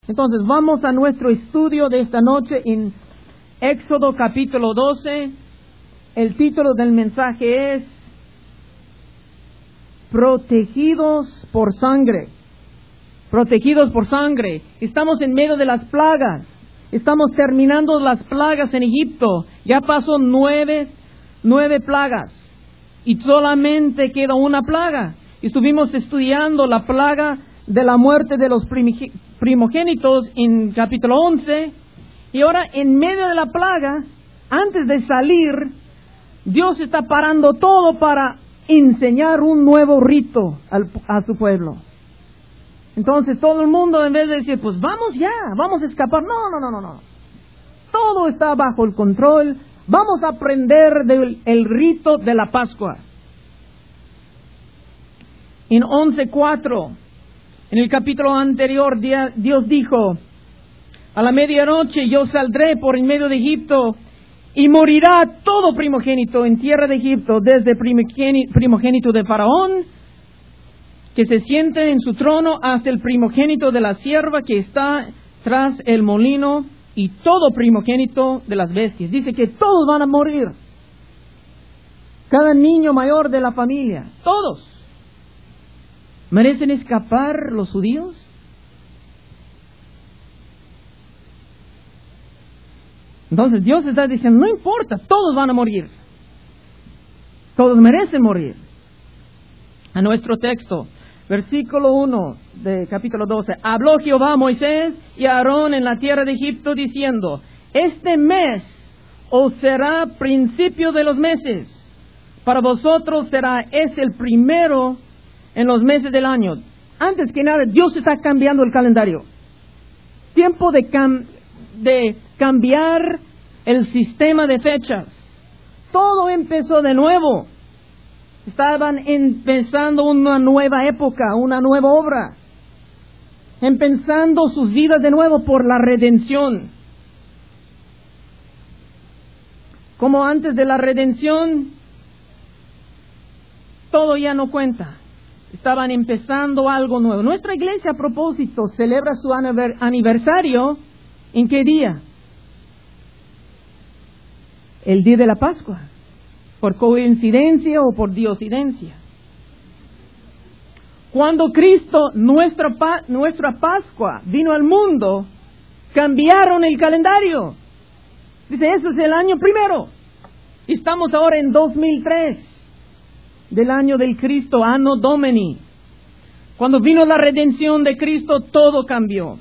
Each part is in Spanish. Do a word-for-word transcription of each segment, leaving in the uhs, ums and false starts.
Entonces vamos a nuestro estudio de esta noche en Éxodo capítulo doce. El título del mensaje es Protegidos por sangre. Protegidos por sangre. Estamos en medio de las plagas. Estamos terminando las plagas en Egipto. Ya pasó nueve, nueve plagas. Y solamente queda una plaga. Estuvimos estudiando la plaga de la muerte de los primogénitos en capítulo once. Y ahora en medio de la plaga, antes de salir, Dios está parando todo para enseñar un nuevo rito al, a su pueblo. Entonces todo el mundo, en vez de decir, pues vamos ya, vamos a escapar. No, no, no, no, no. Todo está bajo el control. Vamos a aprender del el rito de la Pascua. En once cuatro, en el capítulo anterior, Dios dijo, a la medianoche yo saldré por en medio de Egipto y morirá todo primogénito en tierra de Egipto, desde primogénito de Faraón, que se siente en su trono, hasta el primogénito de la sierva que está tras el molino, y todo primogénito de las bestias. Dice que todos van a morir. Cada niño mayor de la familia, todos. ¿Merecen escapar los judíos? Entonces Dios está diciendo, no importa, todos van a morir. Todos merecen morir. A nuestro texto, versículo uno de capítulo doce. Habló Jehová a Moisés y a Aarón en la tierra de Egipto diciendo, este mes os será principio de los meses. Para vosotros será es el primero en los meses del año. Antes que nada, Dios está cambiando el calendario. Tiempo de, cam de cambiar el sistema de fechas. Todo empezó de nuevo. Estaban empezando una nueva época, una nueva obra. Empezando sus vidas de nuevo por la redención. Como antes de la redención, todo ya no cuenta. Estaban empezando algo nuevo. Nuestra iglesia, a propósito, celebra su aniversario. ¿En qué día? El día de la Pascua. ¿Por coincidencia o por diosidencia? Cuando Cristo, nuestra, nuestra Pascua, vino al mundo, cambiaron el calendario. Dice, ese es el año primero. Estamos ahora en dos mil tres, del año del Cristo, Anno Domini. Cuando vino la redención de Cristo, todo cambió.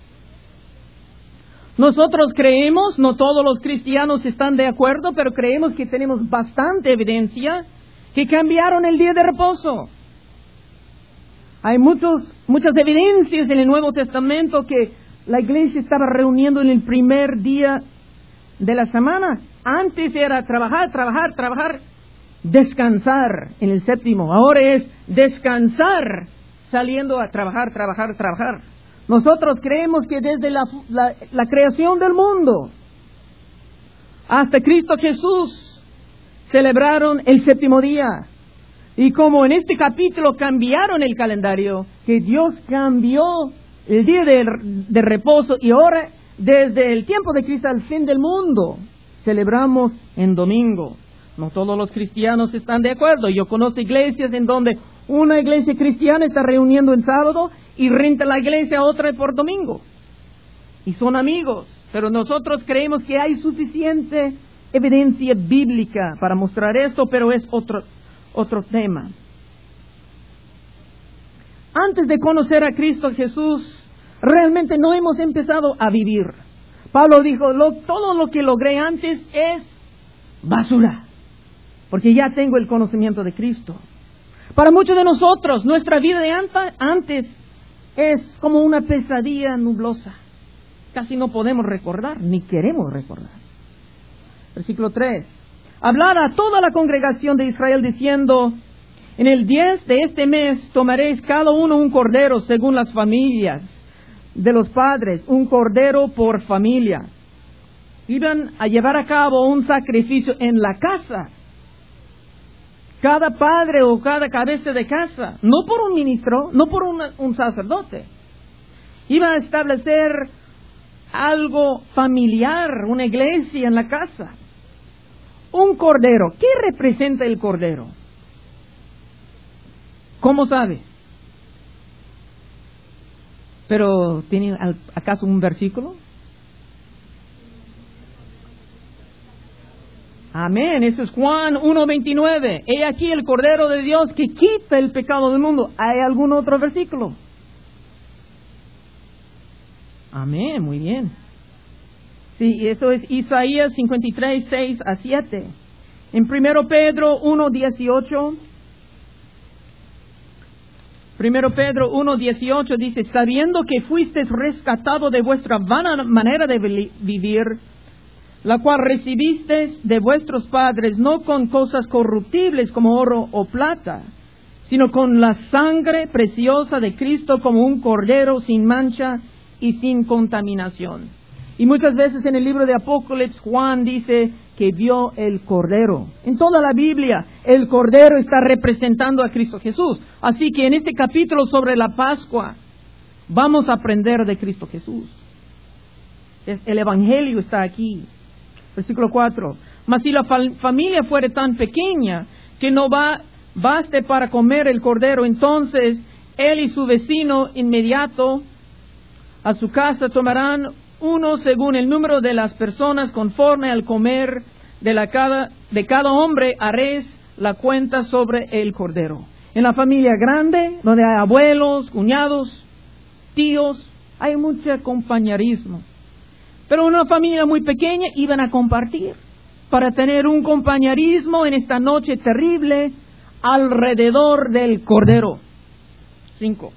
Nosotros creemos, no todos los cristianos están de acuerdo, pero creemos que tenemos bastante evidencia que cambiaron el día de reposo. Hay muchos, muchas evidencias en el Nuevo Testamento que la iglesia estaba reuniendo en el primer día de la semana. Antes era trabajar, trabajar, trabajar, descansar en el séptimo. Ahora es descansar saliendo a trabajar, trabajar, trabajar. Nosotros creemos que desde la, la, la creación del mundo hasta Cristo Jesús celebraron el séptimo día. Y como en este capítulo cambiaron el calendario, que Dios cambió el día de, de reposo, y ahora desde el tiempo de Cristo al fin del mundo celebramos en domingo. No todos los cristianos están de acuerdo. Yo conozco iglesias en donde una iglesia cristiana está reuniendo en sábado y renta la iglesia a otra por domingo. Y son amigos. Pero nosotros creemos que hay suficiente evidencia bíblica para mostrar esto, pero es otro, otro tema. Antes de conocer a Cristo Jesús, realmente no hemos empezado a vivir. Pablo dijo, lo, todo lo que logré antes es basura, porque ya tengo el conocimiento de Cristo. Para muchos de nosotros, nuestra vida de antes es como una pesadilla nublosa. Casi no podemos recordar, ni queremos recordar. Versículo tres. Hablar a toda la congregación de Israel diciendo, en el diez de este mes tomaréis cada uno un cordero según las familias de los padres, un cordero por familia. Iban a llevar a cabo un sacrificio en la casa. Cada padre o cada cabeza de casa, no por un ministro, no por una, un sacerdote. Iba a establecer algo familiar, una iglesia en la casa. Un cordero. ¿Qué representa el cordero? ¿Cómo sabe? ¿Pero tiene acaso un versículo? Amén. Eso es Juan uno veintinueve. He aquí el Cordero de Dios que quita el pecado del mundo. ¿Hay algún otro versículo? Amén. Muy bien. Sí, eso es Isaías cincuenta y tres, seis a siete. En primero Pedro uno dieciocho. primero Pedro uno dieciocho dice, sabiendo que fuisteis rescatado de vuestra vana manera de vivir, la cual recibisteis de vuestros padres, no con cosas corruptibles como oro o plata, sino con la sangre preciosa de Cristo, como un cordero sin mancha y sin contaminación. Y muchas veces en el libro de Apocalipsis, Juan dice que vio el cordero. En toda la Biblia, el cordero está representando a Cristo Jesús. Así que en este capítulo sobre la Pascua, vamos a aprender de Cristo Jesús. El Evangelio está aquí. Versículo cuatro. Mas si la fam- familia fuere tan pequeña que no va, baste para comer el cordero, entonces él y su vecino inmediato a su casa tomarán uno según el número de las personas, conforme al comer de, la cada, de cada hombre haréis la cuenta sobre el cordero. En la familia grande, donde hay abuelos, cuñados, tíos, hay mucho compañerismo. Pero en una familia muy pequeña iban a compartir para tener un compañerismo en esta noche terrible alrededor del cordero. Cinco.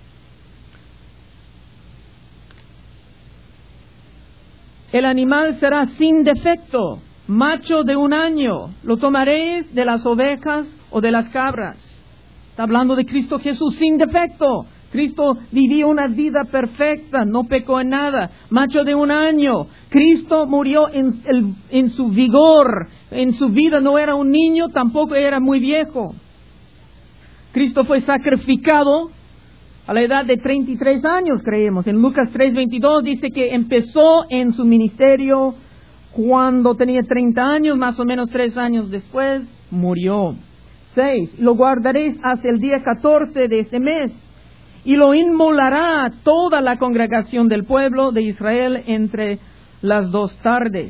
El animal será sin defecto, macho de un año. Lo tomaréis de las ovejas o de las cabras. Está hablando de Cristo Jesús sin defecto. Cristo vivió una vida perfecta, no pecó en nada. Macho de un año. Cristo murió en, el, en su vigor. En su vida no era un niño, tampoco era muy viejo. Cristo fue sacrificado a la edad de treinta y tres años, creemos. En Lucas tres veintidós dice que empezó en su ministerio cuando tenía treinta años, más o menos tres años después, murió. Seis, lo guardaréis hasta el día catorce de este mes, y lo inmolará toda la congregación del pueblo de Israel entre las dos tardes.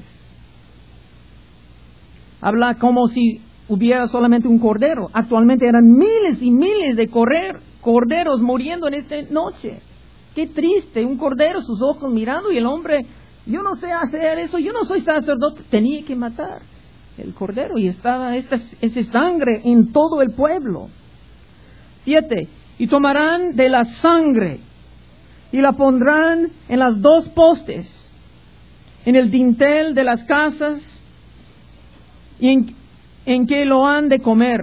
Habla como si hubiera solamente un cordero. Actualmente eran miles y miles de correr, corderos muriendo en esta noche. Qué triste, un cordero, sus ojos mirando, y el hombre, yo no sé hacer eso, yo no soy sacerdote, tenía que matar el cordero, y estaba esta, esa sangre en todo el pueblo. Siete, y tomarán de la sangre y la pondrán en las dos postes, en el dintel de las casas, y en, en que lo han de comer.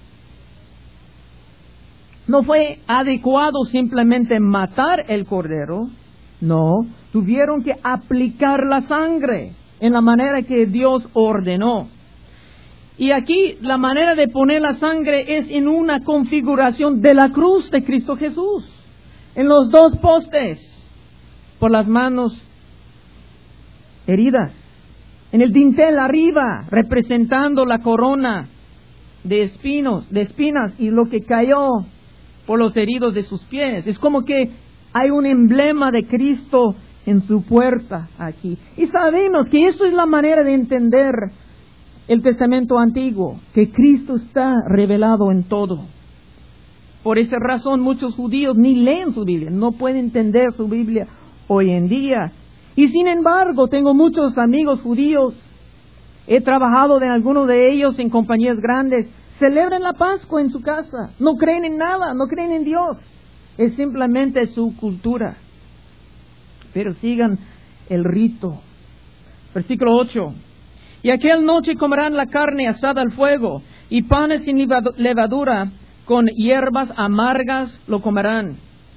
No fue adecuado simplemente matar el cordero, no, tuvieron que aplicar la sangre en la manera que Dios ordenó. Y aquí la manera de poner la sangre es en una configuración de la cruz de Cristo Jesús, en los dos postes, por las manos heridas, en el dintel arriba, representando la corona de espinos, de espinas, y lo que cayó por los heridos de sus pies. Es como que hay un emblema de Cristo en su puerta aquí. Y sabemos que eso es la manera de entender el Testamento Antiguo, que Cristo está revelado en todo. Por esa razón muchos judíos ni leen su Biblia, no pueden entender su Biblia hoy en día. Y sin embargo, tengo muchos amigos judíos, he trabajado de algunos de ellos en compañías grandes, celebran la Pascua en su casa, no creen en nada, no creen en Dios, es simplemente su cultura. Pero sigan el rito. Versículo ocho. Y aquella noche comerán la carne asada al fuego, y panes sin levadura, con hierbas amargas lo comerán.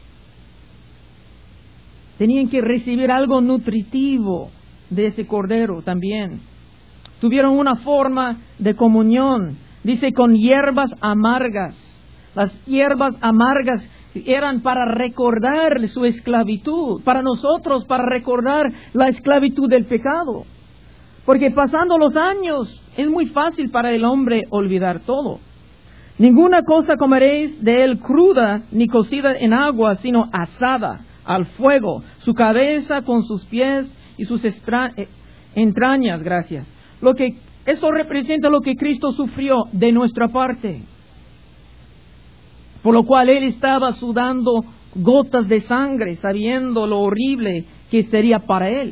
Tenían que recibir algo nutritivo de ese cordero también. Tuvieron una forma de comunión. Dice con hierbas amargas. Las hierbas amargas eran para recordar su esclavitud, para nosotros, para recordar la esclavitud del pecado. Porque pasando los años, es muy fácil para el hombre olvidar todo. Ninguna cosa comeréis de él cruda, ni cocida en agua, sino asada al fuego, su cabeza con sus pies y sus estra- entrañas, gracias. Lo que, eso representa lo que Cristo sufrió de nuestra parte. Por lo cual Él estaba sudando gotas de sangre, sabiendo lo horrible que sería para Él.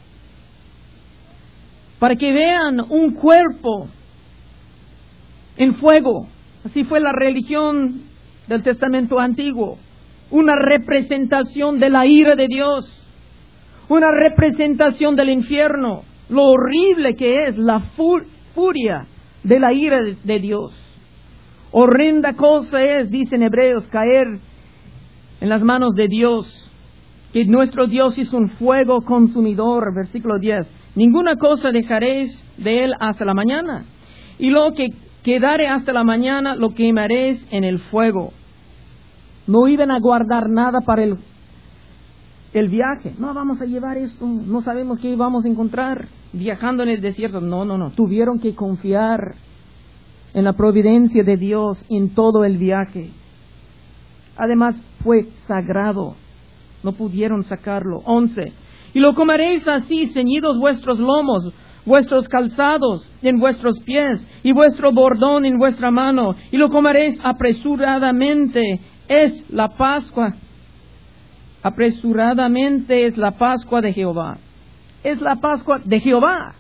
Para que vean un cuerpo en fuego. Así fue la religión del Testamento Antiguo. Una representación de la ira de Dios. Una representación del infierno. Lo horrible que es la furia de la ira de Dios. Horrenda cosa es, dicen Hebreos, caer en las manos de Dios, que nuestro Dios es un fuego consumidor, versículo diez. Ninguna cosa dejaréis de él hasta la mañana, y lo que quedare hasta la mañana lo quemaréis en el fuego. No iban a guardar nada para el, el viaje. No, vamos a llevar esto, no sabemos qué vamos a encontrar viajando en el desierto. No, no, no, tuvieron que confiar en la providencia de Dios en todo el viaje. Además fue sagrado, no pudieron sacarlo. once. Y lo comeréis así, ceñidos vuestros lomos, vuestros calzados en vuestros pies, y vuestro bordón en vuestra mano, y lo comeréis apresuradamente. Es la Pascua. Apresuradamente es la Pascua de Jehová. Es la Pascua de Jehová.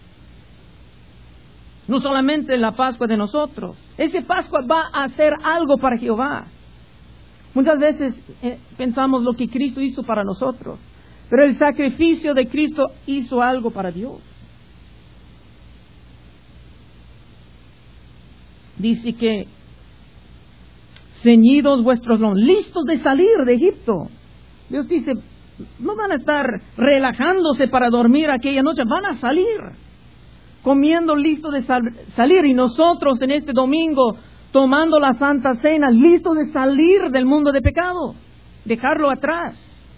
No solamente la Pascua de nosotros. Esa Pascua va a hacer algo para Jehová. Muchas veces eh, pensamos lo que Cristo hizo para nosotros. Pero el sacrificio de Cristo hizo algo para Dios. Dice que ceñidos vuestros lomos, listos de salir de Egipto. Dios dice, no van a estar relajándose para dormir aquella noche, van a salir. Comiendo listo de sal- salir y nosotros en este domingo tomando la Santa Cena, listos de salir del mundo de pecado, dejarlo atrás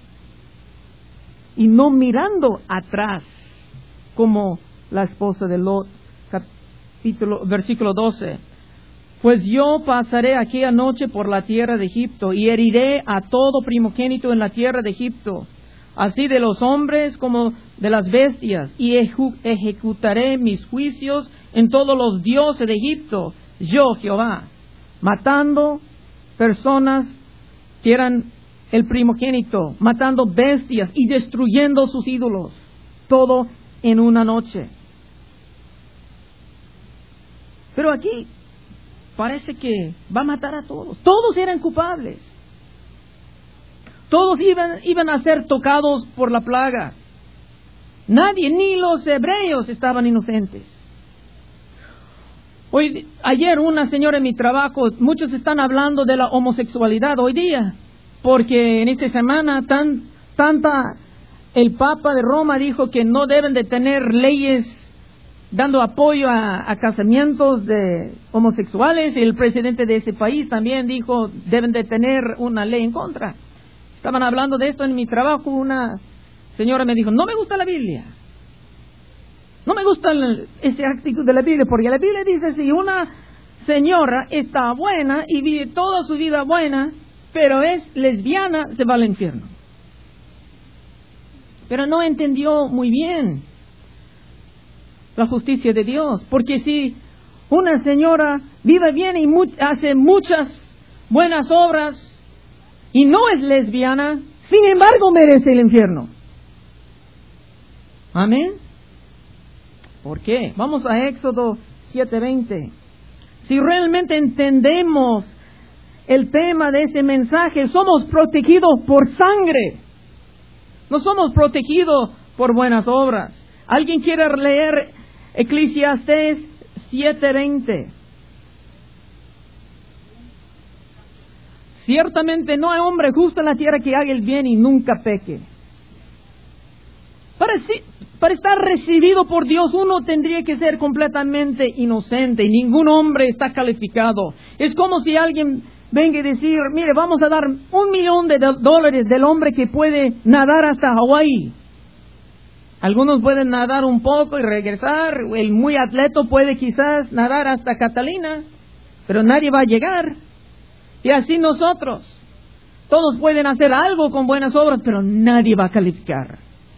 y no mirando atrás como la esposa de Lot. Capítulo, versículo doce. Pues yo pasaré aquella noche por la tierra de Egipto y heriré a todo primogénito en la tierra de Egipto, así de los hombres como de las bestias, y eju- ejecutaré mis juicios en todos los dioses de Egipto, yo Jehová, matando personas que eran el primogénito, matando bestias y destruyendo sus ídolos, todo en una noche. Pero aquí parece que va a matar a todos. Todos eran culpables. Todos iban, iban a ser tocados por la plaga. Nadie, ni los hebreos, estaban inocentes. Hoy, ayer una señora en mi trabajo, muchos están hablando de la homosexualidad hoy día, porque en esta semana tan, tanta, el Papa de Roma dijo que no deben de tener leyes dando apoyo a, a casamientos de homosexuales, y el presidente de ese país también dijo deben de tener una ley en contra. Estaban hablando de esto en mi trabajo, una señora me dijo, no me gusta la Biblia. No me gusta el, ese actitud de la Biblia, porque la Biblia dice, si una señora está buena y vive toda su vida buena, pero es lesbiana, se va al infierno. Pero no entendió muy bien la justicia de Dios, porque si una señora vive bien y mu- hace muchas buenas obras y no es lesbiana, sin embargo merece el infierno. Amén. ¿Por qué? Vamos a Éxodo siete veinte. Si realmente entendemos el tema de ese mensaje, somos protegidos por sangre. No somos protegidos por buenas obras. ¿Alguien quiere leer Eclesiastés siete veinte? Ciertamente no hay hombre justo en la tierra que haga el bien y nunca peque. Para, para estar recibido por Dios, uno tendría que ser completamente inocente y ningún hombre está calificado. Es como si alguien venga y decir, mire, vamos a dar un millón de do- dólares del hombre que puede nadar hasta Hawái. Algunos pueden nadar un poco y regresar, el muy atleta puede quizás nadar hasta Catalina, pero nadie va a llegar. Y así nosotros, todos pueden hacer algo con buenas obras, pero nadie va a calificar.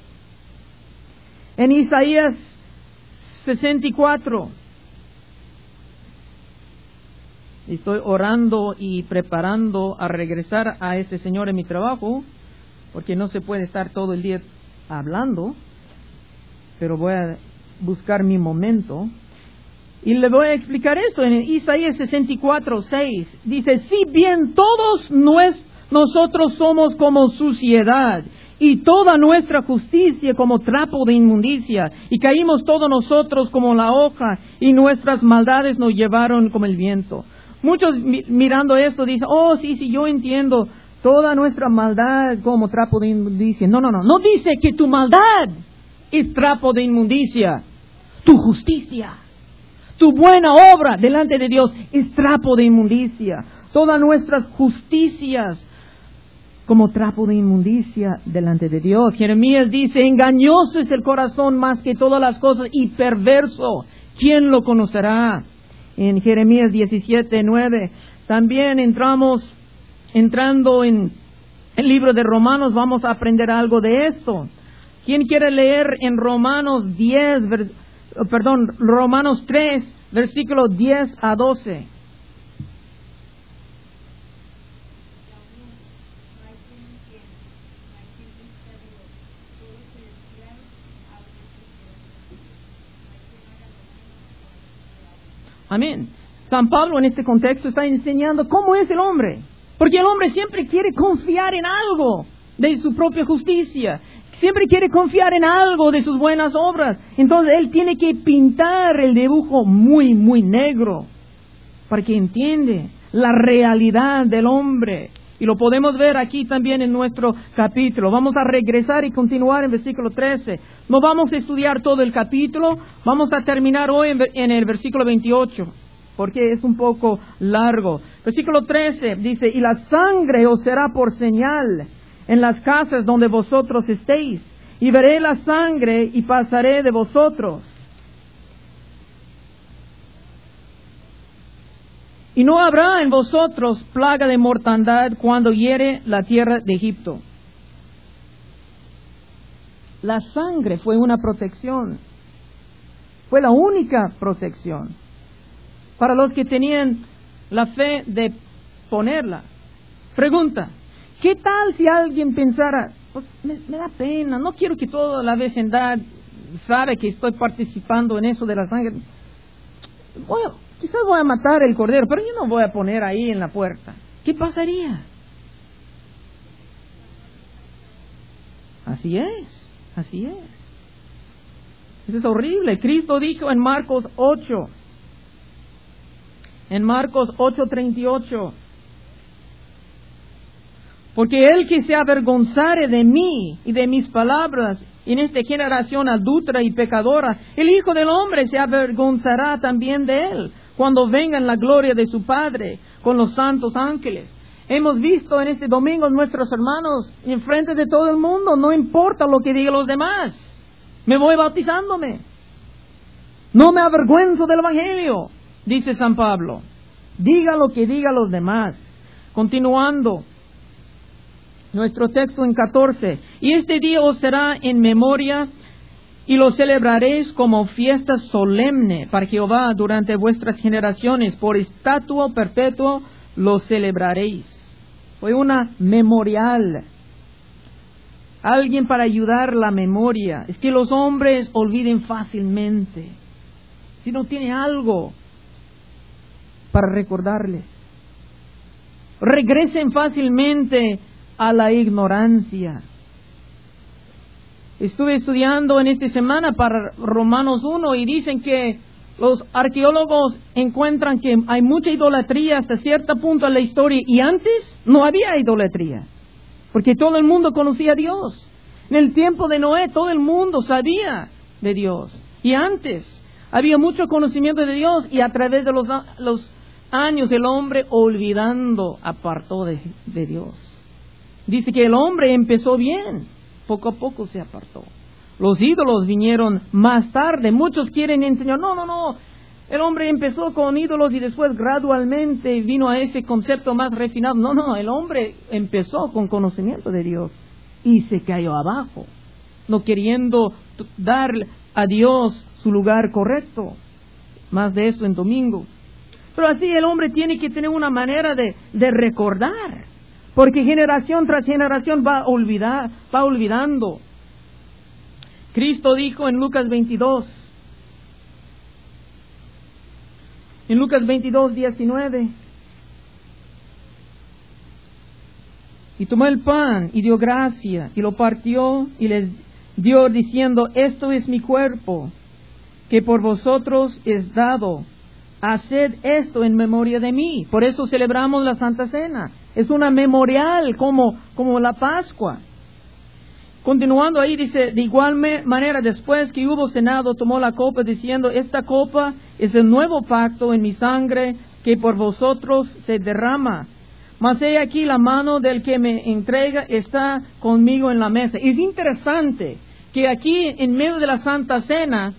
En Isaías sesenta y cuatro, estoy orando y preparando a regresar a este señor en mi trabajo, porque no se puede estar todo el día hablando, pero voy a buscar mi momento. Y le voy a explicar esto en Isaías sesenta y cuatro, seis. Dice, si bien todos nues, nosotros somos como suciedad, y toda nuestra justicia como trapo de inmundicia, y caímos todos nosotros como la hoja, y nuestras maldades nos llevaron como el viento. Muchos mi- mirando esto dicen, oh, sí, sí, yo entiendo, toda nuestra maldad como trapo de inmundicia. No, no, no, no dice que tu maldad es trapo de inmundicia. Tu justicia, tu buena obra delante de Dios es trapo de inmundicia. Todas nuestras justicias como trapo de inmundicia delante de Dios. Jeremías dice, engañoso es el corazón más que todas las cosas y perverso. ¿Quién lo conocerá? En Jeremías diecisiete, nueve. También entramos, entrando en el libro de Romanos, vamos a aprender algo de esto. ¿Quién quiere leer en Romanos diez, ver, perdón, Romanos tres, versículos diez a doce? Amén. San Pablo en este contexto está enseñando cómo es el hombre. Porque el hombre siempre quiere confiar en algo de su propia justicia. Siempre quiere confiar en algo de sus buenas obras. Entonces él tiene que pintar el dibujo muy, muy negro para que entiende la realidad del hombre. Y lo podemos ver aquí también en nuestro capítulo. Vamos a regresar y continuar en versículo trece. No vamos a estudiar todo el capítulo. Vamos a terminar hoy en, en el versículo veintiocho, porque es un poco largo. Versículo trece dice, y la sangre os será por señal en las casas donde vosotros estéis. Y veré la sangre y pasaré de vosotros. Y no habrá en vosotros plaga de mortandad cuando hiere la tierra de Egipto. La sangre fue una protección. Fue la única protección para los que tenían la fe de ponerla. Pregunta, ¿qué tal si alguien pensara, pues me, me da pena, no quiero que toda la vecindad sabe que estoy participando en eso de la sangre? Bueno, quizás voy a matar el cordero, pero yo no voy a poner ahí en la puerta. ¿Qué pasaría? Así es, así es. Eso es horrible. Cristo dijo en Marcos ocho, en Marcos ocho, treinta y ocho, porque el que se avergonzare de mí y de mis palabras en esta generación adúltera y pecadora, el Hijo del Hombre se avergonzará también de él, cuando venga en la gloria de su Padre con los santos ángeles. Hemos visto en este domingo nuestros hermanos en frente de todo el mundo, no importa lo que digan los demás, me voy bautizándome. No me avergüenzo del Evangelio, dice San Pablo. Diga lo que digan los demás. Continuando, nuestro texto en catorce. Y este día os será en memoria y lo celebraréis como fiesta solemne para Jehová durante vuestras generaciones. Por estatuto perpetuo lo celebraréis. Fue una memorial. Alguien para ayudar la memoria. Es que los hombres olviden fácilmente. Si no tiene algo para recordarles. Regresen fácilmente a la ignorancia. Estuve estudiando en esta semana para Romanos uno y dicen que los arqueólogos encuentran que hay mucha idolatría hasta cierto punto en la historia, y antes no había idolatría, porque todo el mundo conocía a Dios. En el tiempo de Noé todo el mundo sabía de Dios, y antes había mucho conocimiento de Dios, y a través de los, los años el hombre, olvidando, apartó de, de Dios. Dice que el hombre empezó bien, poco a poco se apartó. Los ídolos vinieron más tarde. Muchos quieren enseñar, no, no, no, el hombre empezó con ídolos y después gradualmente vino a ese concepto más refinado. No, no, el hombre empezó con conocimiento de Dios y se cayó abajo, no queriendo dar a Dios su lugar correcto. Más de eso en domingo. Pero así el hombre tiene que tener una manera de, de recordar, porque generación tras generación va a olvidar, va olvidando. Cristo dijo en Lucas veintidós, en Lucas veintidós, diecinueve, y tomó el pan y dio gracia y lo partió y les dio diciendo, esto es mi cuerpo, que por vosotros es dado. Haced esto en memoria de mí. Por eso celebramos la Santa Cena. Es una memorial como, como la Pascua. Continuando ahí dice, de igual manera después que hubo cenado, tomó la copa diciendo, esta copa es el nuevo pacto en mi sangre que por vosotros se derrama. Mas he aquí la mano del que me entrega está conmigo en la mesa. Es interesante que aquí en medio de la Santa Cena,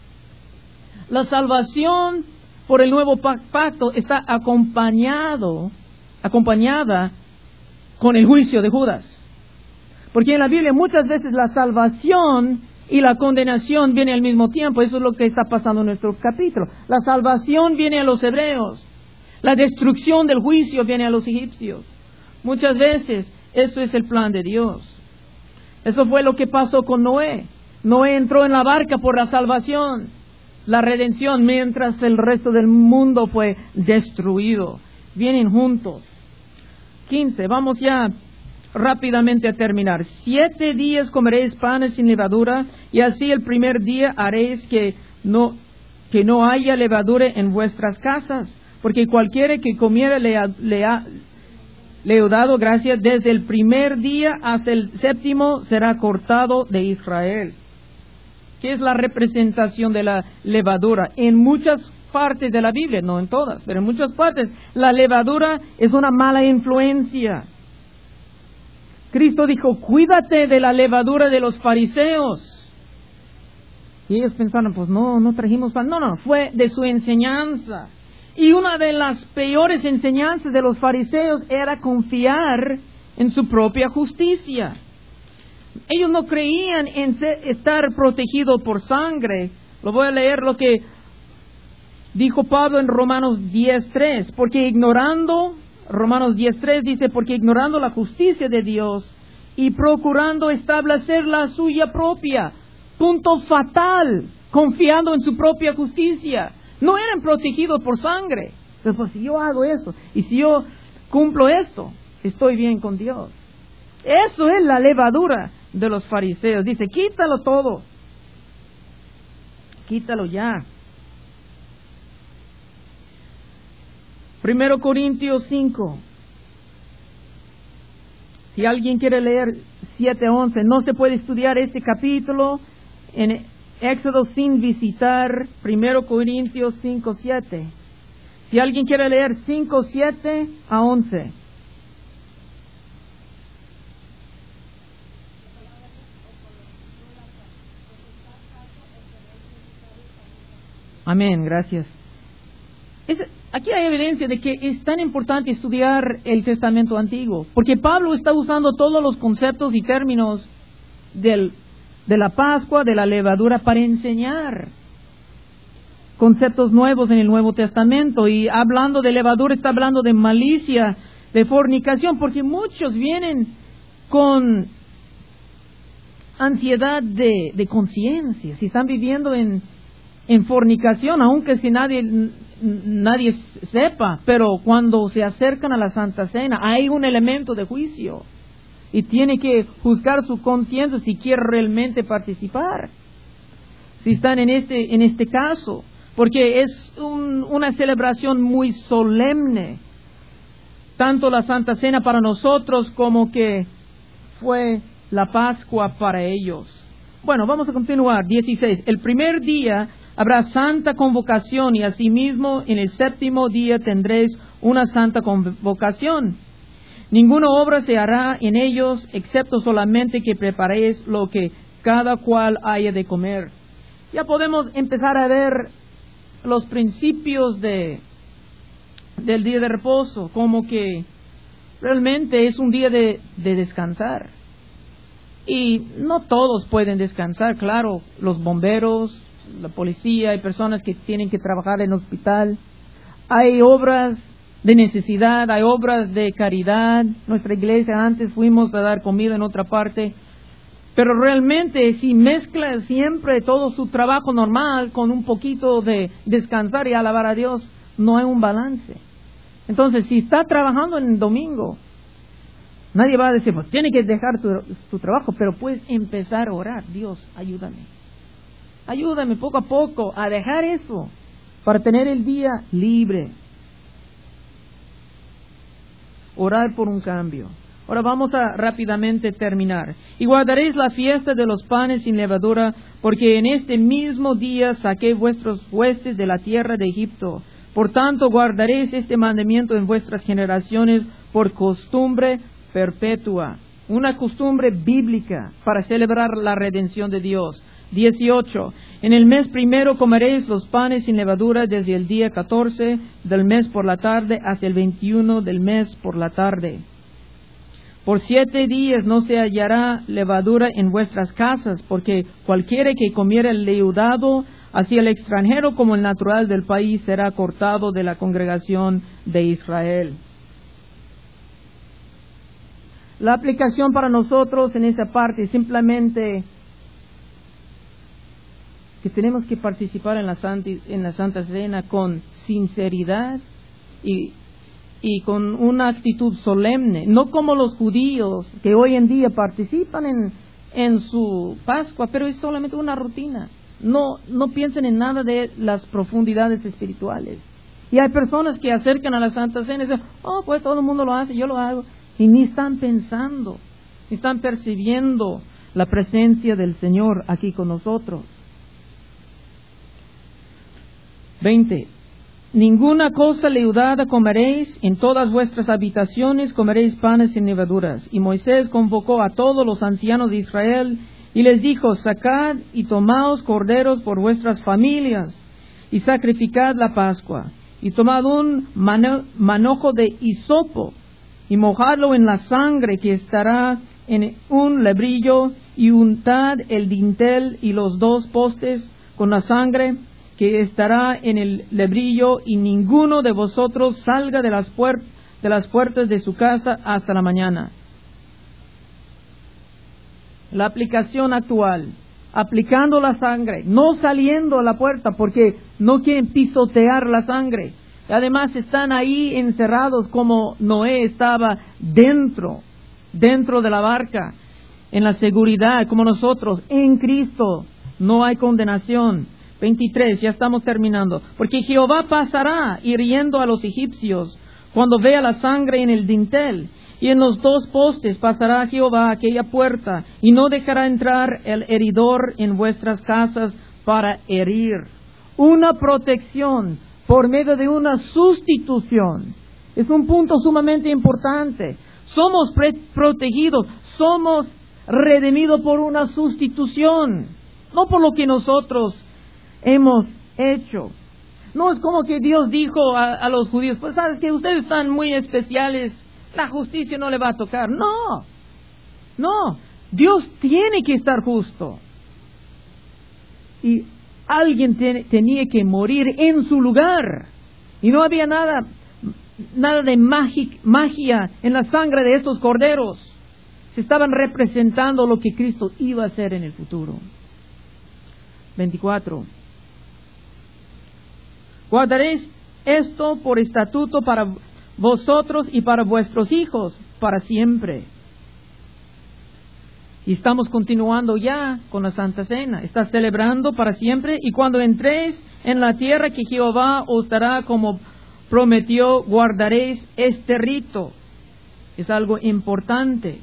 la salvación por el nuevo pacto está acompañado, acompañada con el juicio de Judas. Porque en la Biblia muchas veces la salvación y la condenación vienen al mismo tiempo. Eso es lo que está pasando en nuestro capítulo. La salvación viene a los hebreos. La destrucción del juicio viene a los egipcios. Muchas veces eso es el plan de Dios. Eso fue lo que pasó con Noé. Noé entró en la barca por la salvación, la redención, mientras el resto del mundo fue destruido. Vienen juntos. quince. Vamos ya rápidamente a terminar. Siete días comeréis panes sin levadura, y así el primer día haréis que no, que no haya levadura en vuestras casas, porque cualquiera que comiere le ha, le ha, le he dado gracias desde el primer día hasta el séptimo será cortado de Israel. ¿Qué es la representación de la levadura? En muchas partes de la Biblia, no en todas, pero en muchas partes, la levadura es una mala influencia. Cristo dijo, cuídate de la levadura de los fariseos. Y ellos pensaron, pues no, no trajimos pan. No, no, fue de su enseñanza. Y una de las peores enseñanzas de los fariseos era confiar en su propia justicia. Ellos no creían en ser, estar protegidos por sangre. Lo voy a leer lo que dijo Pablo en Romanos diez tres. Porque ignorando, Romanos diez tres dice, porque ignorando la justicia de Dios y procurando establecer la suya propia. Punto fatal. Confiando en su propia justicia. No eran protegidos por sangre. Entonces, pues si yo hago eso y si yo cumplo esto, estoy bien con Dios. Eso es la levadura de los fariseos. Dice, quítalo todo. Quítalo ya. Primero Corintios cinco. Si alguien quiere leer siete once, no se puede estudiar este capítulo en Éxodo sin visitar Primero Corintios cinco siete. Si alguien quiere leer cinco siete a once. Amén, gracias. Es, aquí hay evidencia de que es tan importante estudiar el Testamento Antiguo, porque Pablo está usando todos los conceptos y términos del, de la Pascua, de la levadura, para enseñar conceptos nuevos en el Nuevo Testamento. Y hablando de levadura, está hablando de malicia, de fornicación, porque muchos vienen con ansiedad de, de conciencia, si están viviendo en en fornicación, aunque si nadie nadie sepa, pero cuando se acercan a la Santa Cena hay un elemento de juicio y tiene que juzgar su conciencia si quiere realmente participar, si están en este en este caso, porque es un, una celebración muy solemne, tanto la Santa Cena para nosotros como que fue la Pascua para ellos. Bueno, vamos a continuar. dieciséis. El primer día habrá santa convocación y asimismo en el séptimo día tendréis una santa convocación. Ninguna obra se hará en ellos, excepto solamente que preparéis lo que cada cual haya de comer. Ya podemos empezar a ver los principios de, del día de reposo, como que realmente es un día de, de descansar. Y no todos pueden descansar, claro, los bomberos, la policía, hay personas que tienen que trabajar en hospital, hay obras de necesidad, hay obras de caridad. Nuestra iglesia antes fuimos a dar comida en otra parte, pero realmente si mezcla siempre todo su trabajo normal con un poquito de descansar y alabar a Dios, no hay un balance. Entonces, si está trabajando en el domingo, nadie va a decir, pues tiene que dejar tu, tu trabajo, pero puedes empezar a orar. Dios, ayúdame. Ayúdame poco a poco a dejar eso para tener el día libre. Orar por un cambio. Ahora vamos a rápidamente terminar. Y guardaréis la fiesta de los panes sin levadura, porque en este mismo día saqué vuestros huestes de la tierra de Egipto. Por tanto, guardaréis este mandamiento en vuestras generaciones por costumbre perpetua. Una costumbre bíblica para celebrar la redención de Dios. dieciocho. En el mes primero comeréis los panes sin levadura desde el día catorce del mes por la tarde hasta el veintiuno del mes por la tarde. Por siete días no se hallará levadura en vuestras casas, porque cualquiera que comiera el leudado, así el extranjero como el natural del país, será cortado de la congregación de Israel. La aplicación para nosotros en esa parte es simplemente que tenemos que participar en la Santa, en la Santa Cena con sinceridad y, y con una actitud solemne, no como los judíos que hoy en día participan en, en su Pascua, pero es solamente una rutina. No, no piensen en nada de las profundidades espirituales. Y hay personas que acercan a la Santa Cena y dicen, oh, pues todo el mundo lo hace, yo lo hago. Y ni están pensando, ni están percibiendo la presencia del Señor aquí con nosotros. veinte. Ninguna cosa leudada comeréis, en todas vuestras habitaciones comeréis panes sin levaduras. Y Moisés convocó a todos los ancianos de Israel y les dijo, sacad y tomaos corderos por vuestras familias y sacrificad la Pascua. Y tomad un mano, manojo de hisopo y mojadlo en la sangre que estará en un lebrillo y untad el dintel y los dos postes con la sangre que estará en el lebrillo, y ninguno de vosotros salga de las, puert- de las puertas de su casa hasta la mañana. La aplicación actual, aplicando la sangre, no saliendo a la puerta porque no quieren pisotear la sangre. Además están ahí encerrados como Noé estaba dentro, dentro de la barca, en la seguridad como nosotros, en Cristo, no hay condenación. veintitrés, ya estamos terminando. Porque Jehová pasará hiriendo a los egipcios cuando vea la sangre en el dintel. Y en los dos postes pasará Jehová aquella puerta, y no dejará entrar el heridor en vuestras casas para herir. Una protección por medio de una sustitución. Es un punto sumamente importante. Somos pre- protegidos, somos redimidos por una sustitución, no por lo que nosotros hemos hecho. No es como que Dios dijo a, a los judíos, pues sabes que ustedes están muy especiales, la justicia no le va a tocar. No, no, Dios tiene que estar justo. Y alguien tiene, tenía que morir en su lugar. Y no había nada, nada de magi, magia en la sangre de estos corderos. Se estaban representando lo que Cristo iba a hacer en el futuro. veinticuatro. Guardaréis esto por estatuto para vosotros y para vuestros hijos para siempre. Y estamos continuando ya con la Santa Cena. Estás celebrando para siempre. Y cuando entréis en la tierra que Jehová os dará como prometió, guardaréis este rito. Es algo importante.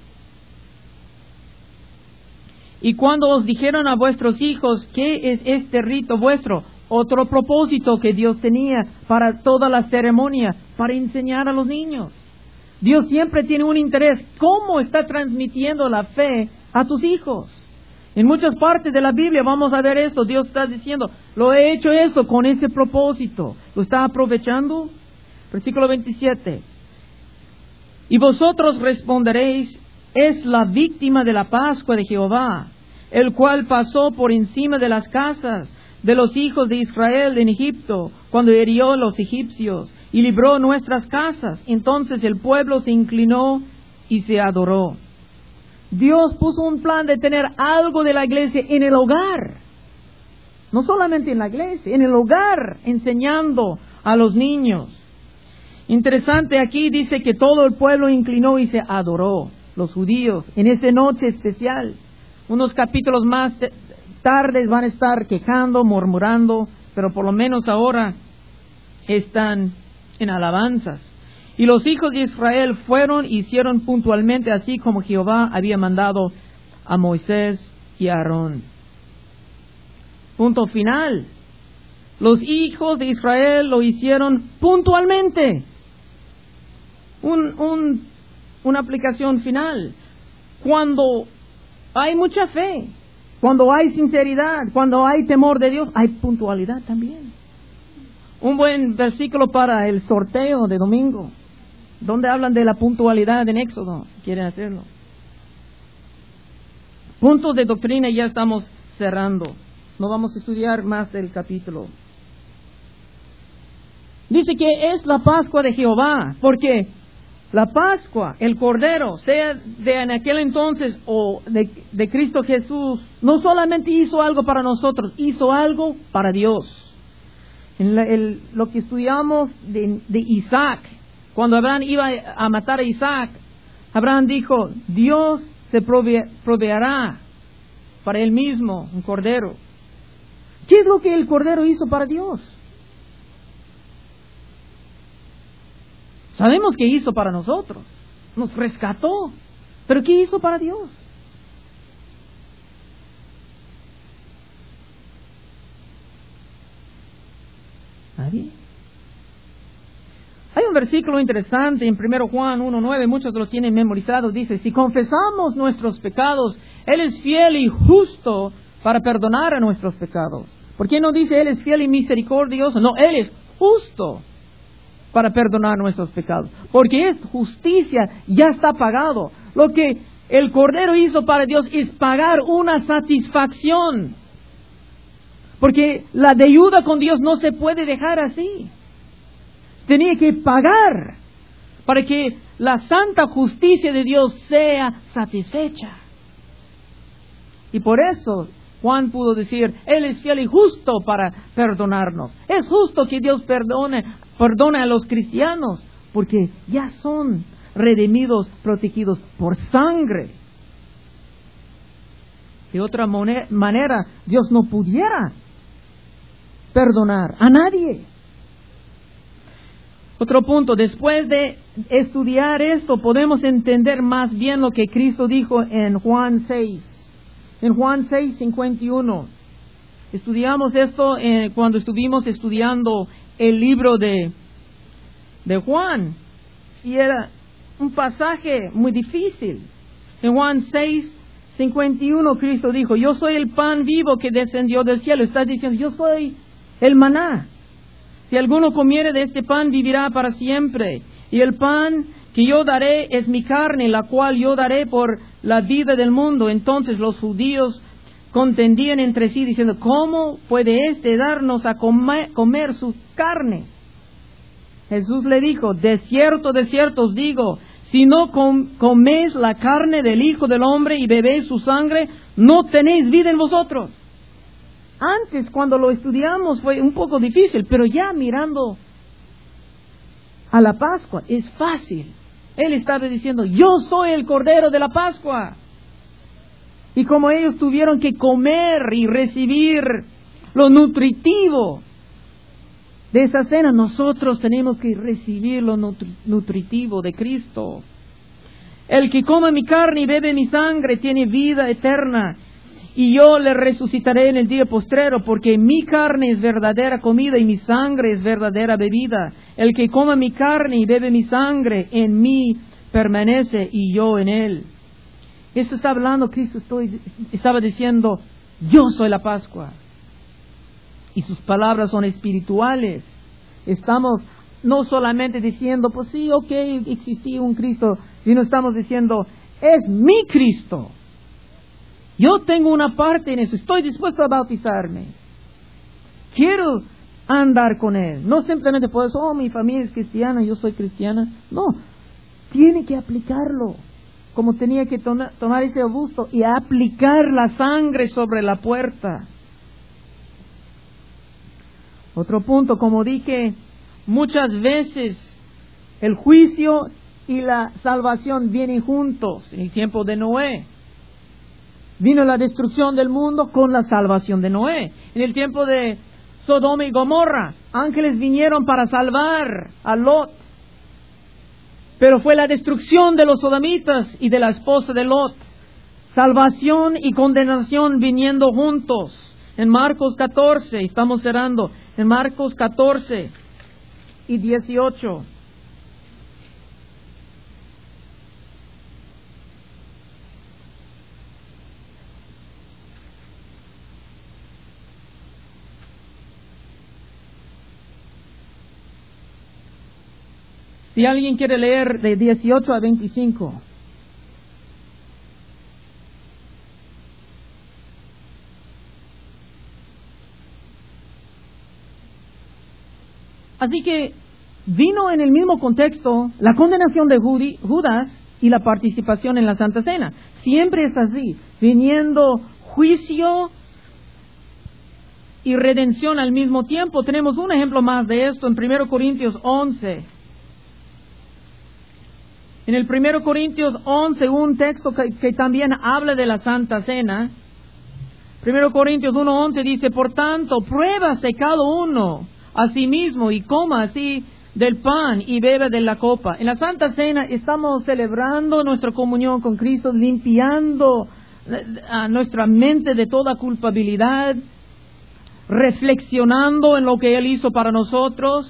Y cuando os dijeron a vuestros hijos, ¿qué es este rito vuestro? otro propósito que Dios tenía para toda la ceremonia, para enseñar a los niños. Dios siempre tiene un interés, ¿cómo está transmitiendo la fe a tus hijos? En muchas partes de la Biblia vamos a ver esto, Dios está diciendo, lo he hecho esto con ese propósito. ¿Lo está aprovechando? Versículo veintisiete. Y vosotros responderéis, es la víctima de la Pascua de Jehová, el cual pasó por encima de las casas de los hijos de Israel en Egipto, cuando hirió a los egipcios y libró nuestras casas. Entonces el pueblo se inclinó y se adoró. Dios puso un plan de tener algo de la iglesia en el hogar. No solamente en la iglesia, en el hogar, enseñando a los niños. Interesante, aquí dice que todo el pueblo inclinó y se adoró, los judíos, en esa noche especial. Unos capítulos más tardes van a estar quejando, murmurando, pero por lo menos ahora están en alabanzas. Y los hijos de Israel fueron y hicieron puntualmente así como Jehová había mandado a Moisés y a Aarón. Punto final. Los hijos de Israel lo hicieron puntualmente. Un, un, una aplicación final. Cuando hay mucha fe, cuando hay sinceridad, cuando hay temor de Dios, hay puntualidad también. Un buen versículo para el sorteo de domingo, donde hablan de la puntualidad en Éxodo, quieren hacerlo. Puntos de doctrina, ya estamos cerrando. No vamos a estudiar más del capítulo. Dice que es la Pascua de Jehová, porque la Pascua, el Cordero, sea de en aquel entonces o de, de Cristo Jesús, no solamente hizo algo para nosotros, hizo algo para Dios. En la, el, lo que estudiamos de, de Isaac, cuando Abraham iba a matar a Isaac, Abraham dijo, Dios se prove, proveerá para él mismo un Cordero. ¿Qué es lo que el Cordero hizo para Dios? Sabemos que hizo para nosotros, nos rescató, pero ¿qué hizo para Dios? ¿Nadie? Hay un versículo interesante en primero Juan uno nueve, muchos lo tienen memorizado, dice, si confesamos nuestros pecados, Él es fiel y justo para perdonar a nuestros pecados. ¿Por qué no dice Él es fiel y misericordioso? No, Él es justo para perdonar nuestros pecados, porque es justicia, ya está pagado. Lo que el Cordero hizo para Dios es pagar una satisfacción, porque la deuda con Dios no se puede dejar así. Tenía que pagar para que la santa justicia de Dios sea satisfecha. Y por eso Juan pudo decir, Él es fiel y justo para perdonarnos. Es justo que Dios perdone, perdone a los cristianos, porque ya son redimidos, protegidos por sangre. De otra manera, Dios no pudiera perdonar a nadie. Otro punto, después de estudiar esto, podemos entender más bien lo que Cristo dijo en Juan seis. En Juan seis, cincuenta y uno. Estudiamos esto eh, cuando estuvimos estudiando el libro de, de Juan. Y era un pasaje muy difícil. En Juan seis, cincuenta y uno, Cristo dijo, yo soy el pan vivo que descendió del cielo. Está diciendo, yo soy el maná. Si alguno comiere de este pan, vivirá para siempre. Y el pan que yo daré es mi carne, la cual yo daré por la vida del mundo. Entonces los judíos contendían entre sí, diciendo, ¿cómo puede éste darnos a comer, comer su carne? Jesús le dijo, de cierto, de cierto os digo, si no com- coméis la carne del Hijo del Hombre y bebéis su sangre, no tenéis vida en vosotros. Antes, cuando lo estudiamos, fue un poco difícil, pero ya mirando a la Pascua, es fácil. Él estaba diciendo, yo soy el Cordero de la Pascua. Y como ellos tuvieron que comer y recibir lo nutritivo de esa cena, nosotros tenemos que recibir lo nutri- nutritivo de Cristo. El que come mi carne y bebe mi sangre tiene vida eterna, y yo le resucitaré en el día postrero, porque mi carne es verdadera comida y mi sangre es verdadera bebida. El que coma mi carne y bebe mi sangre, en mí permanece y yo en él. Eso está hablando, Cristo estoy, estaba diciendo, yo soy la Pascua. Y sus palabras son espirituales. Estamos no solamente diciendo, pues sí, ok, existía un Cristo, sino estamos diciendo, es mi Cristo. Yo tengo una parte en eso, estoy dispuesto a bautizarme. Quiero andar con Él. No simplemente por eso, oh, mi familia es cristiana, yo soy cristiana. No, tiene que aplicarlo. Como tenía que to- tomar ese obusto y aplicar la sangre sobre la puerta. Otro punto, como dije, muchas veces el juicio y la salvación vienen juntos. En el tiempo de Noé vino la destrucción del mundo con la salvación de Noé. En el tiempo de Sodoma y Gomorra, ángeles vinieron para salvar a Lot. Pero fue la destrucción de los sodomitas y de la esposa de Lot. Salvación y condenación viniendo juntos. En Marcos catorce, estamos cerrando, en Marcos catorce y dieciocho. Si alguien quiere leer de dieciocho a veinticinco. Así que vino en el mismo contexto la condenación de Judi- Judas y la participación en la Santa Cena. Siempre es así, viniendo juicio y redención al mismo tiempo. Tenemos un ejemplo más de esto en primero Corintios once. En el primero Corintios once, un texto que, que también habla de la Santa Cena. primero Corintios uno once dice, por tanto, pruébase cada uno a sí mismo y coma así del pan y beba de la copa. En la Santa Cena estamos celebrando nuestra comunión con Cristo, limpiando a nuestra mente de toda culpabilidad, reflexionando en lo que Él hizo para nosotros.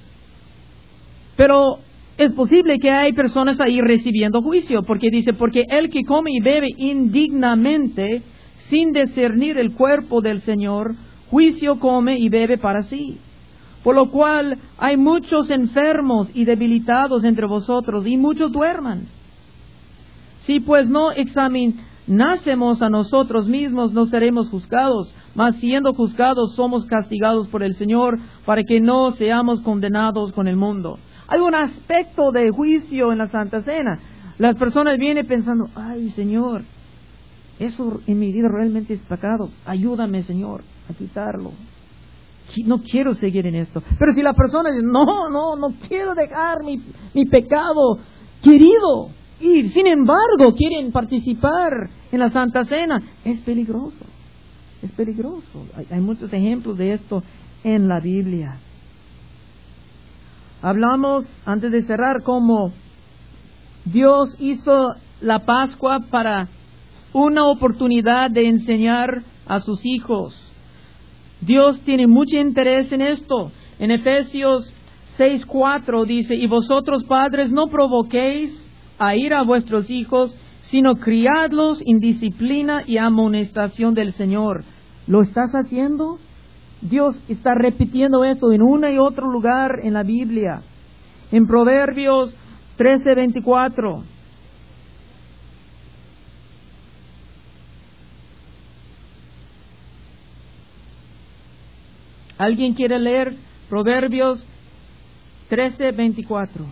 Pero es posible que hay personas ahí recibiendo juicio, porque dice, porque el que come y bebe indignamente, sin discernir el cuerpo del Señor, juicio come y bebe para sí. Por lo cual hay muchos enfermos y debilitados entre vosotros, y muchos duerman. Si pues no examinásemos a nosotros mismos, no seremos juzgados, mas siendo juzgados somos castigados por el Señor, para que no seamos condenados con el mundo. Hay un aspecto de juicio en la Santa Cena. Las personas vienen pensando, ay Señor, eso en mi vida realmente es pecado, ayúdame Señor a quitarlo. No quiero seguir en esto. Pero si la persona dice, no, no, no quiero dejar mi, mi pecado querido, y sin embargo quieren participar en la Santa Cena, es peligroso, es peligroso. Hay, hay muchos ejemplos de esto en la Biblia. Hablamos, antes de cerrar, cómo Dios hizo la Pascua para una oportunidad de enseñar a sus hijos. Dios tiene mucho interés en esto. En Efesios seis cuatro dice, y vosotros padres no provoquéis a ir a vuestros hijos, sino criadlos en disciplina y amonestación del Señor. ¿Lo estás haciendo? Dios está repitiendo esto en uno y otro lugar en la Biblia. En Proverbios trece veinticuatro. ¿Alguien quiere leer Proverbios trece veinticuatro?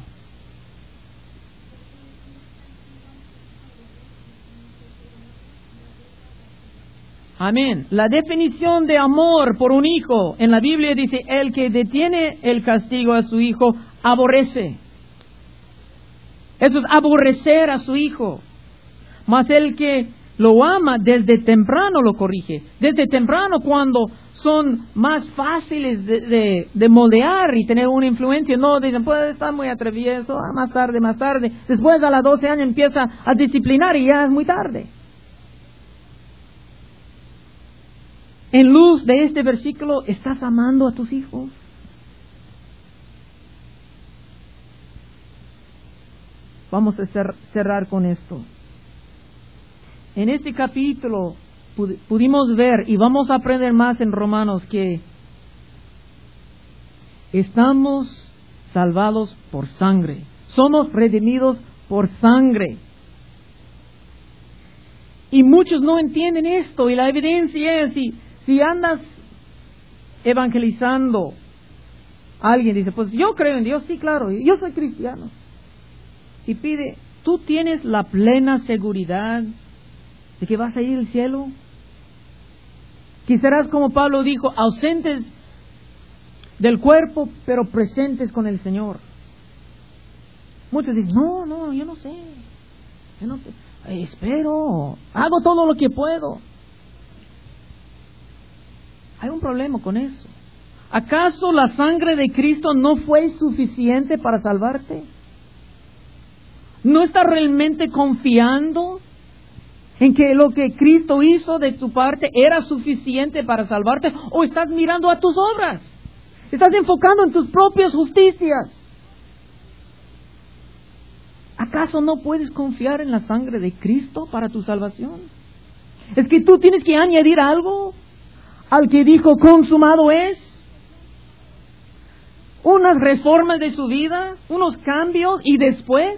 Amén. La definición de amor por un hijo en la Biblia dice, el que detiene el castigo a su hijo, aborrece. Eso es aborrecer a su hijo. Mas el que lo ama desde temprano lo corrige. Desde temprano, cuando son más fáciles de, de, de moldear y tener una influencia, no dicen, pues está muy atrevido, ah, más tarde, más tarde. Después a los doce años empieza a disciplinar y ya es muy tarde. en luz de este versículo, ¿estás amando a tus hijos? Vamos a cer- cerrar con esto. En este capítulo pud- pudimos ver, y vamos a aprender más en Romanos, que estamos salvados por sangre. Somos redimidos por sangre. Y muchos no entienden esto, y la evidencia es, si, si andas evangelizando, alguien dice, pues yo creo en Dios, sí, claro, yo soy cristiano. Y pide, ¿tú tienes la plena seguridad de que vas a ir al cielo? Que serás, como Pablo dijo, ausentes del cuerpo, pero presentes con el Señor. Muchos dicen, no, no, yo no sé, yo no te, eh, espero, hago todo lo que puedo. Hay un problema con eso. ¿Acaso la sangre de Cristo no fue suficiente para salvarte? ¿No estás realmente confiando en que lo que Cristo hizo de tu parte era suficiente para salvarte? ¿O estás mirando a tus obras? ¿Estás enfocando en tus propias justicias? ¿Acaso no puedes confiar en la sangre de Cristo para tu salvación? ¿Es que tú tienes que añadir algo al que dijo consumado es? ¿Unas reformas de su vida? ¿Unos cambios? ¿Y después?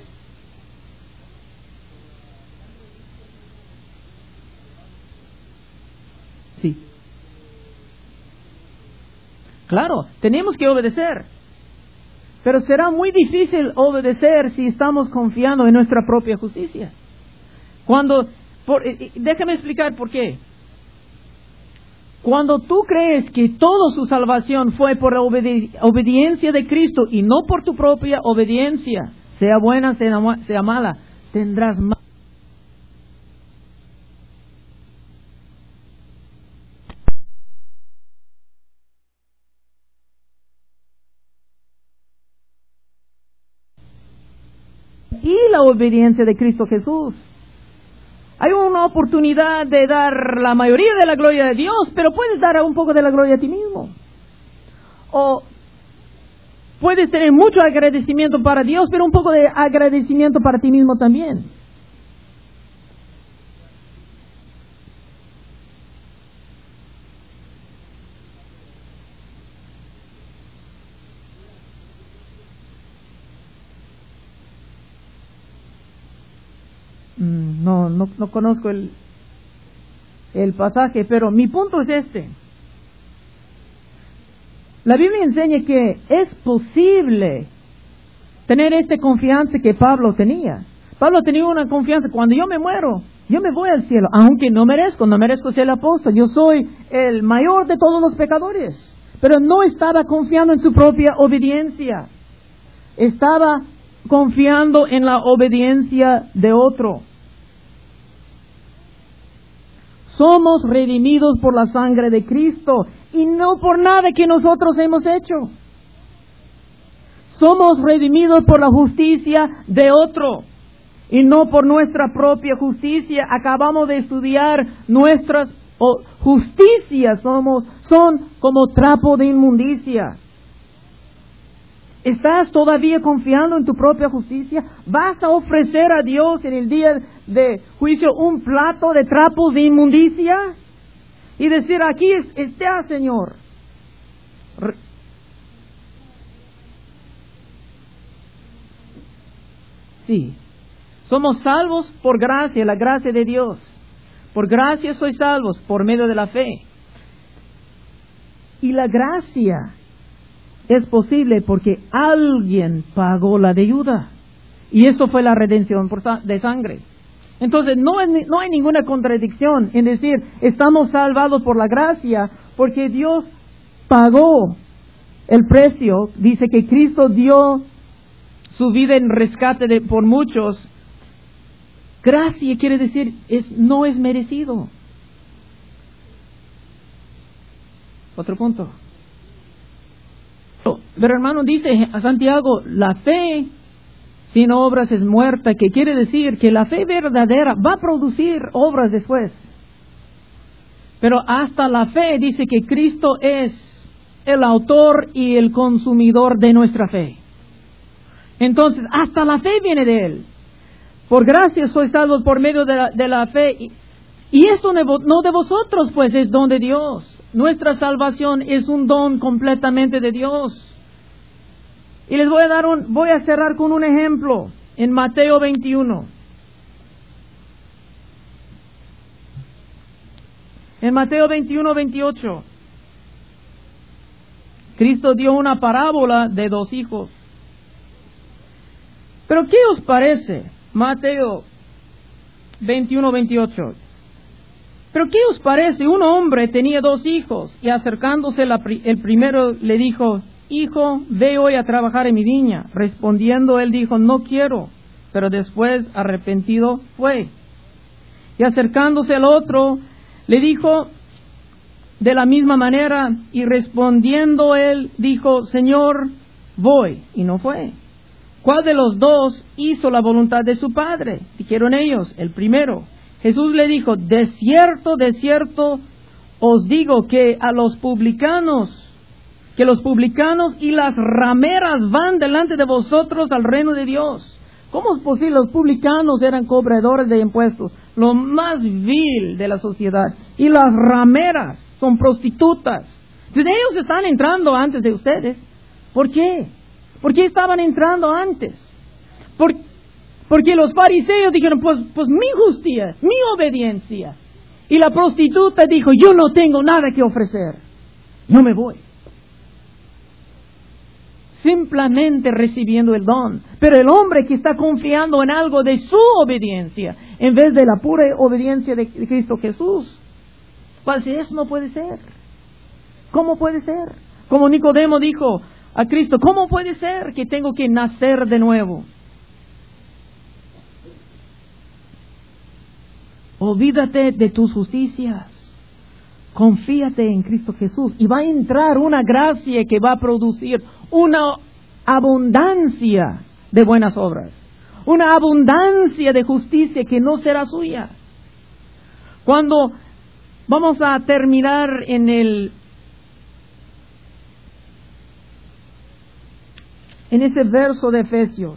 Sí. Claro, tenemos que obedecer. Pero será muy difícil obedecer si estamos confiando en nuestra propia justicia. Cuando, por, déjame explicar por qué. Cuando tú crees que toda su salvación fue por la obedi- obediencia de Cristo y no por tu propia obediencia, sea buena, sea, sea mala, tendrás más. Y la obediencia de Cristo Jesús. Hay una oportunidad de dar la mayoría de la gloria de Dios, pero puedes dar un poco de la gloria a ti mismo. O puedes tener mucho agradecimiento para Dios, pero un poco de agradecimiento para ti mismo también. No, no, no conozco el, el pasaje, pero mi punto es este. La Biblia enseña que es posible tener esta confianza que Pablo tenía. Pablo tenía una confianza, cuando yo me muero, yo me voy al cielo, aunque no merezco, no merezco ser el apóstol, yo soy el mayor de todos los pecadores. Pero no estaba confiando en su propia obediencia, estaba confiando en la obediencia de otro. Somos redimidos por la sangre de Cristo y no por nada que nosotros hemos hecho. Somos redimidos por la justicia de otro y no por nuestra propia justicia. Acabamos de estudiar nuestras oh, justicias, somos, son como trapo de inmundicia. ¿Estás todavía confiando en tu propia justicia? ¿Vas a ofrecer a Dios en el día de juicio un plato de trapos de inmundicia? Y decir, aquí está, Señor. Sí, somos salvos por gracia, la gracia de Dios. Por gracia sois salvos, por medio de la fe. Y la gracia es posible porque alguien pagó la deuda. Y eso fue la redención de sangre. Entonces no, es, no hay ninguna contradicción en decir, estamos salvados por la gracia, porque Dios pagó el precio. Dice que Cristo dio su vida en rescate de, por muchos. Gracia quiere decir, es, no es merecido. Otro punto. Pero hermano, dice a Santiago, la fe sin obras es muerta, que quiere decir que la fe verdadera va a producir obras después. Pero hasta la fe dice que Cristo es el autor y el consumidor de nuestra fe. Entonces, hasta la fe viene de Él. Por gracia sois salvos por medio de la, de la fe. Y, y esto no de vosotros, pues es don de Dios. Nuestra salvación es un don completamente de Dios. Y les voy a dar un, voy a cerrar con un ejemplo en Mateo veintiuno. En Mateo veintiuno, veintiocho, Cristo dio una parábola de dos hijos. Pero ¿qué os parece? Mateo veintiuno, veintiocho. Pero ¿qué os parece? Un hombre tenía dos hijos y acercándose la, el primero le dijo: Hijo, ve hoy a trabajar en mi viña. Respondiendo él dijo: No quiero. Pero después arrepentido fue. Y acercándose al otro le dijo de la misma manera, y respondiendo él dijo: Señor, voy. Y no fue. ¿Cuál de los dos hizo la voluntad de su padre? Dijeron ellos: el primero. Jesús le dijo: De cierto, de cierto os digo que a los publicanos, que los publicanos y las rameras van delante de vosotros al reino de Dios. ¿Cómo es posible? Los publicanos eran cobradores de impuestos, lo más vil de la sociedad. Y las rameras son prostitutas. Entonces ellos están entrando antes de ustedes. ¿Por qué? ¿Por qué estaban entrando antes? Por, porque los fariseos dijeron: pues, pues mi justicia, mi obediencia. Y la prostituta dijo: yo no tengo nada que ofrecer, yo me voy. Simplemente recibiendo el don. Pero el hombre que está confiando en algo de su obediencia, en vez de la pura obediencia de Cristo Jesús, pues eso no puede ser. ¿Cómo puede ser? Como Nicodemo dijo a Cristo: ¿cómo puede ser que tengo que nacer de nuevo? Olvídate de tus justicias. Confíate en Cristo Jesús y va a entrar una gracia que va a producir una abundancia de buenas obras, una abundancia de justicia que no será suya. Cuando vamos a terminar en el en ese verso de Efesios,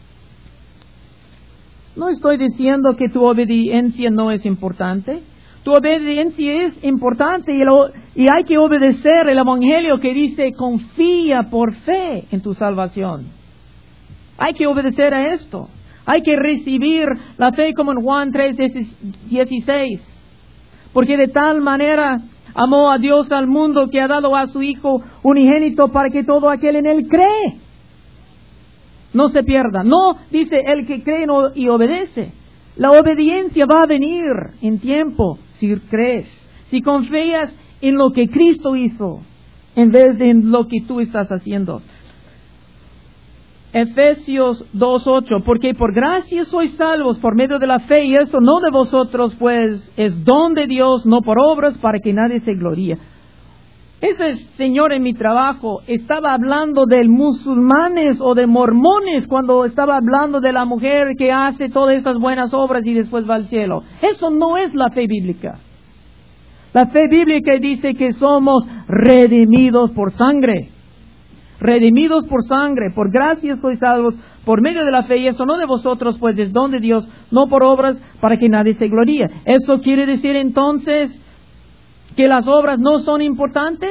no estoy diciendo que tu obediencia no es importante. Tu obediencia es importante y, lo, y hay que obedecer el Evangelio que dice: confía por fe en tu salvación. Hay que obedecer a esto. Hay que recibir la fe como en Juan tres dieciséis. Porque de tal manera amó a Dios al mundo que ha dado a su Hijo unigénito para que todo aquel en Él cree no se pierda. No dice el que cree no, y obedece. La obediencia va a venir en tiempo si crees, si confías en lo que Cristo hizo en vez de en lo que tú estás haciendo. Efesios dos ocho, porque por gracia sois salvos por medio de la fe, y esto no de vosotros, pues es don de Dios, no por obras, para que nadie se gloríe. Ese señor en mi trabajo estaba hablando de musulmanes o de mormones cuando estaba hablando de la mujer que hace todas esas buenas obras y después va al cielo. Eso no es la fe bíblica. La fe bíblica dice que somos redimidos por sangre. Redimidos por sangre, por gracia sois salvos por medio de la fe, y eso no de vosotros, pues es don de Dios, no por obras, para que nadie se gloríe. ¿Eso quiere decir entonces que las obras no son importantes?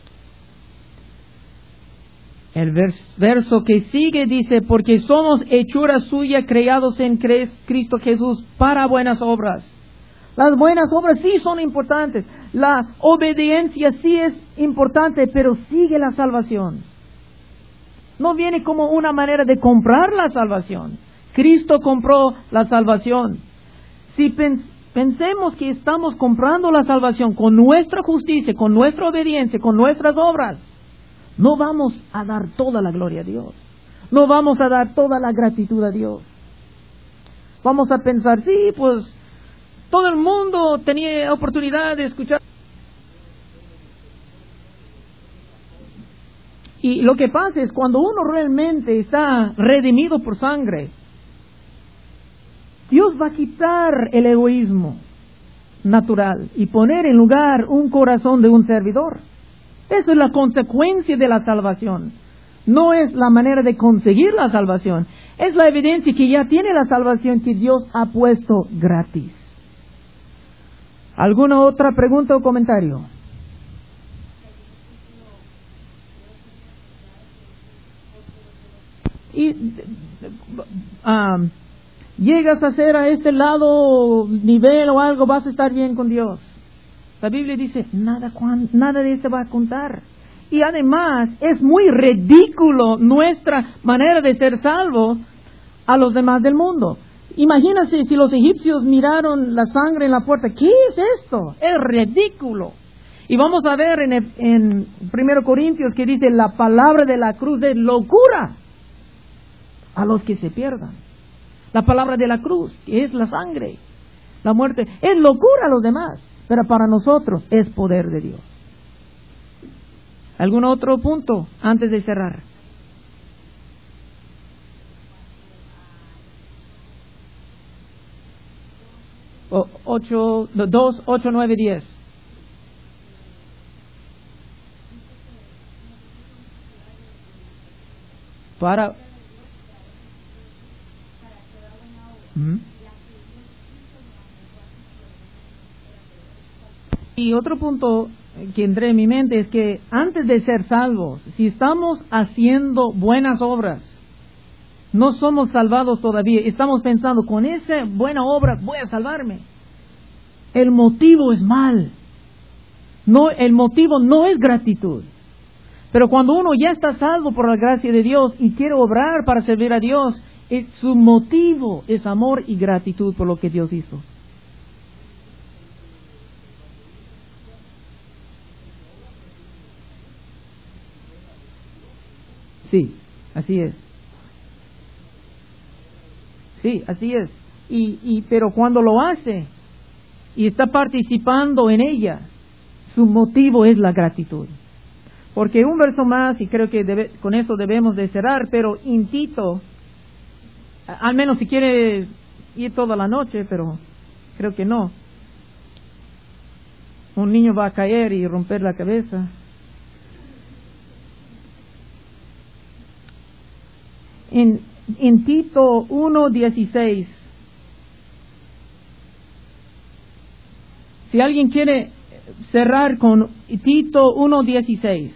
El vers- verso que sigue dice: porque somos hechura suya, creados en Cristo Jesús para buenas obras. Las buenas obras sí son importantes. La obediencia sí es importante, pero sigue la salvación. No viene como una manera de comprar la salvación. Cristo compró la salvación. Si pens- pensemos que estamos comprando la salvación con nuestra justicia, con nuestra obediencia, con nuestras obras, no vamos a dar toda la gloria a Dios. No vamos a dar toda la gratitud a Dios. Vamos a pensar: sí, pues todo el mundo tenía oportunidad de escuchar. Y lo que pasa es cuando uno realmente está redimido por sangre, Dios va a quitar el egoísmo. natural y poner en lugar un corazón de un servidor. Eso es la consecuencia de la salvación. No es la manera de conseguir la salvación. Es la evidencia que ya tiene la salvación que Dios ha puesto gratis. ¿Alguna otra pregunta o comentario? Y um, llegas a ser a este lado, nivel o algo, vas a estar bien con Dios. La Biblia dice, nada, Juan, nada de esto va a contar. Y además, es muy ridículo nuestra manera de ser salvos a los demás del mundo. Imagínense si los egipcios miraron la sangre en la puerta. ¿Qué es esto? Es ridículo. Y vamos a ver en, en primero Corintios que dice, la palabra de la cruz es locura a los que se pierdan. La palabra de la cruz, que es la sangre, la muerte, es locura a los demás, pero para nosotros es poder de Dios. ¿Algún otro punto antes de cerrar? O, ocho, dos, ocho, nueve, diez. Para... ¿Mm? Y otro punto que entré en mi mente es que antes de ser salvos, si estamos haciendo buenas obras, no somos salvados todavía, estamos pensando, con esa buena obra voy a salvarme. El motivo es mal. No, el motivo no es gratitud. Pero cuando uno ya está salvo por la gracia de Dios y quiere obrar para servir a Dios, es, su motivo es amor y gratitud por lo que Dios hizo. Sí, así es. Sí, así es. Y, y pero cuando lo hace y está participando en ella, su motivo es la gratitud. Porque un verso más, y creo que debe, con eso debemos de cerrar, pero en Tito, al menos si quiere ir toda la noche, pero creo que no. Un niño va a caer y romper la cabeza. En, en Tito uno dieciséis, si alguien quiere cerrar con Tito uno dieciséis.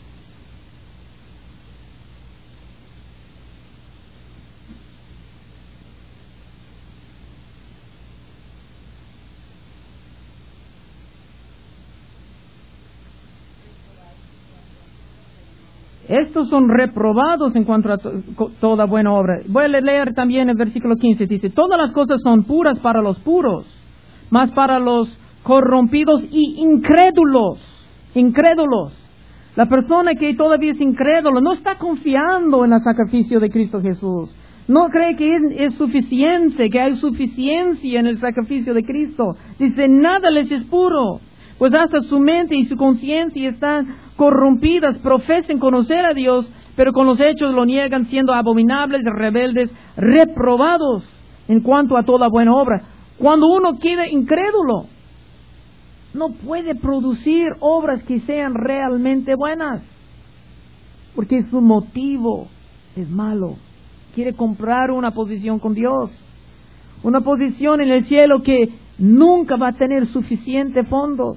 Estos son reprobados en cuanto a to toda buena obra. Voy a leer también el versículo quince. Dice, todas las cosas son puras para los puros, mas para los corrompidos y incrédulos. Incrédulos. La persona que todavía es incrédulo no está confiando en el sacrificio de Cristo Jesús. No cree que es, es suficiente, que hay suficiencia en el sacrificio de Cristo. Dice, nada les es puro. Pues hasta su mente y su conciencia están corrompidas, profesen conocer a Dios, pero con los hechos lo niegan, siendo abominables, rebeldes, reprobados en cuanto a toda buena obra. Cuando uno queda incrédulo, no puede producir obras que sean realmente buenas, porque su motivo es malo. Quiere comprar una posición con Dios, una posición en el cielo que nunca va a tener suficiente fondos.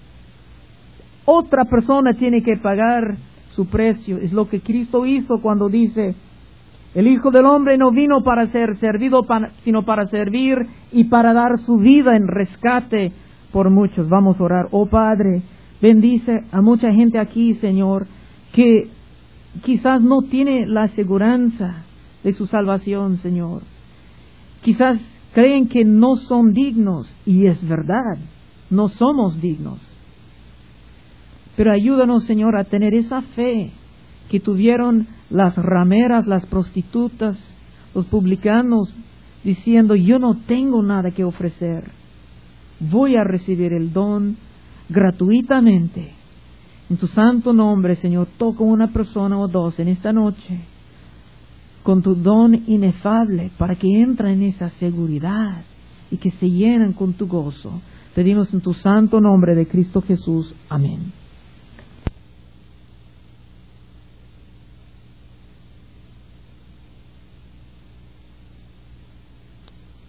Otra persona tiene que pagar su precio. Es lo que Cristo hizo cuando dice, el Hijo del Hombre no vino para ser servido, sino para servir y para dar su vida en rescate por muchos. Vamos a orar. Oh Padre, bendice a mucha gente aquí, Señor, que quizás no tiene la aseguranza de su salvación, Señor. Quizás creen que no son dignos, y es verdad, no somos dignos. Pero ayúdanos, Señor, a tener esa fe que tuvieron las rameras, las prostitutas, los publicanos, diciendo, yo no tengo nada que ofrecer. Voy a recibir el don gratuitamente. En tu santo nombre, Señor, toca una persona o dos en esta noche con tu don inefable para que entre en esa seguridad y que se llenan con tu gozo. Pedimos en tu santo nombre de Cristo Jesús. Amén.